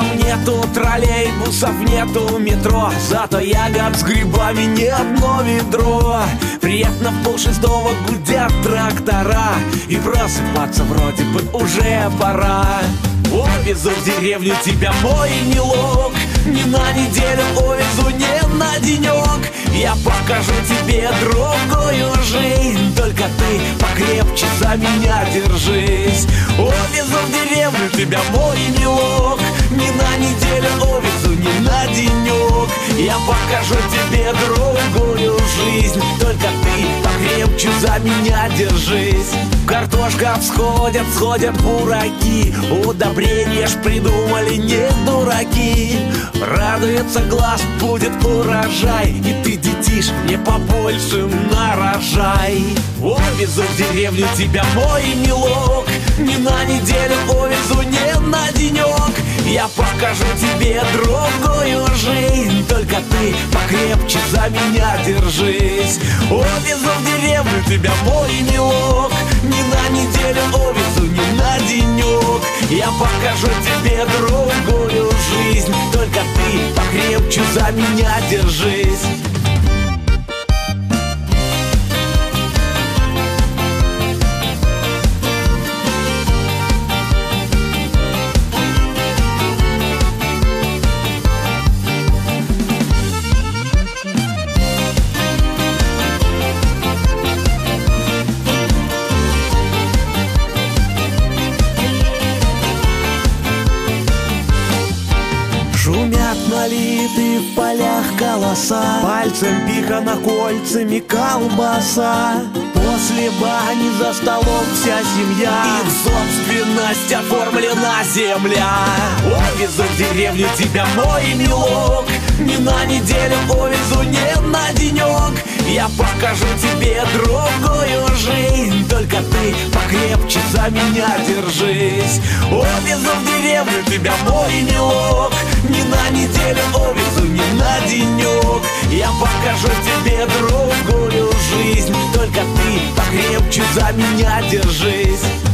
нету троллейбусов, нету метро, зато ягод с грибами не одно ведро. Приятно в 5:30 гудят трактора, и просыпаться вроде бы уже пора. Увезу в деревню тебя, мой милок, не на неделю увезу, не на денек. Я покажу тебе другую жизнь, только ты покрепче за меня держись. Увезу в деревню тебя, мой милок, не на неделю увезу, не на денек. Я покажу тебе другую жизнь, только ты покрепче за меня держись. Картошка всходят, сходят бураки, удобрения ж придумали не дураки. Радуется глаз, будет урожай, и ты, детиш, мне побольше нарожай. Увезу в деревню тебя, мой милок, не на неделю увезу, не на денек. Я покажу тебе другую жизнь, только ты покрепче за меня держись. Увезу в деревню тебя, мой милок, не на неделю увезу, не на денек. Я покажу тебе другую жизнь, только ты покрепче за меня держись. Шумят налитые в полях колоса, пальцем пихана кольцами колбаса. После бани за столом вся семья, и в собственность оформлена земля. Увезу в деревню тебя, мой милок, не на неделю увезу, не на денек. Я покажу тебе другую жизнь, только ты покрепче за меня держись. Увезу в деревню тебя, мой милок, не на неделю увезу, не на денек. Я покажу тебе другую жизнь, только ты покрепче за меня держись.